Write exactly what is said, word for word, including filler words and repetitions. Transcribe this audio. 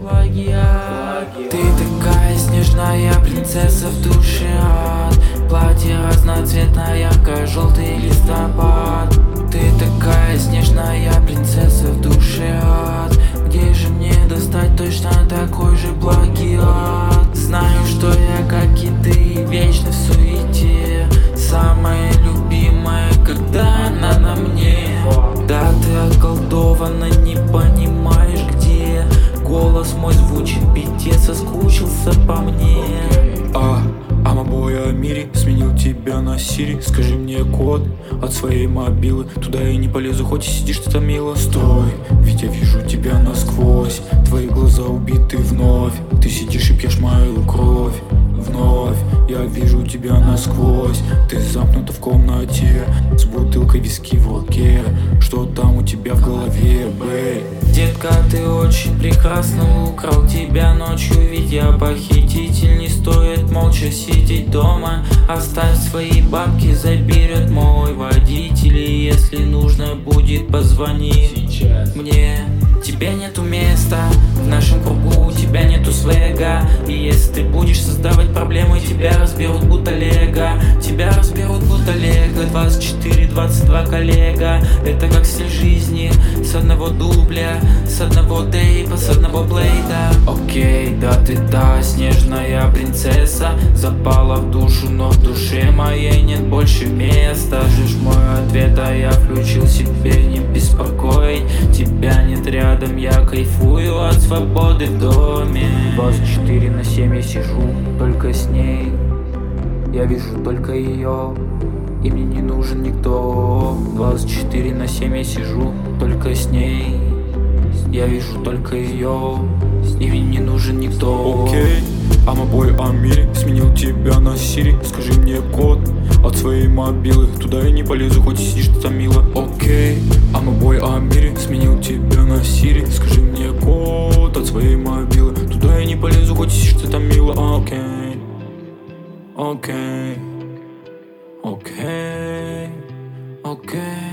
плагиат. Ты такая снежная принцесса в душе, ад. Платье разноцветное, ярко-желтый листопад. Ты такая снежная принцесса в душе, ад. Где же мне достать точно такой же плагиат? Знаю, что я, как и ты, вечно в суете. Самая любимая, когда она на мне. Да, ты околдована, не понимаешь где. Голос мой звучит, пиздец, соскучился по мне. А, I'm a boy Амири, сменил тебя на Сири. Скажи мне код от своей мобилы. Туда я не полезу, хоть и сидишь ты там мило. Стой, ведь я вижу тебя насквозь. Твои глаза убиты вновь. Ты сидишь и пьешь мою кровь. Вновь я вижу тебя насквозь. Ты замкнута в комнате с бутылкой виски в руке. Что там у тебя в голове, бэй? Детка, ты очень прекрасна, украл тебя ночью, ведь я похититель. Не стоит молча сидеть дома, оставь свои бабки, заберет мой водитель. И если нужно будет, позвони мне. Тебе нету места в нашем кругу, у тебя нету свега. И если ты будешь создавать проблемы, тебя разберут будто лего. Тебя разберут будто лего. Двадцать четыре двадцать два коллега. Это как стиль жизни, с одного дубля, с одного тейпа, с одного блейда. Окей, да ты та снежная принцесса, запала в душу, но в душе моей нет больше места. Ждешь мой ответ, а я включил себе не беспокоить. Тебя нет рядом, я кайфую от свободы в доме. Двадцать четыре на семь я сижу только с ней. Я вижу только ее, и мне не нужен никто. Двадцать четыре на семь я сижу только с ней. Я вижу только ее, и мне не нужен никто. Окей, I'm a boy Амири, сменил тебя на Сири. Скажи мне код от своей мобилы. Туда я не полезу, хоть и сидишь ты там мило. Окей, I'm a boy Амири, сменил тебя на Сири. Скажи мне код от своей мобилы. Туда я не полезу, хоть и сидишь ты там мило. Окей, окей, окей, окей.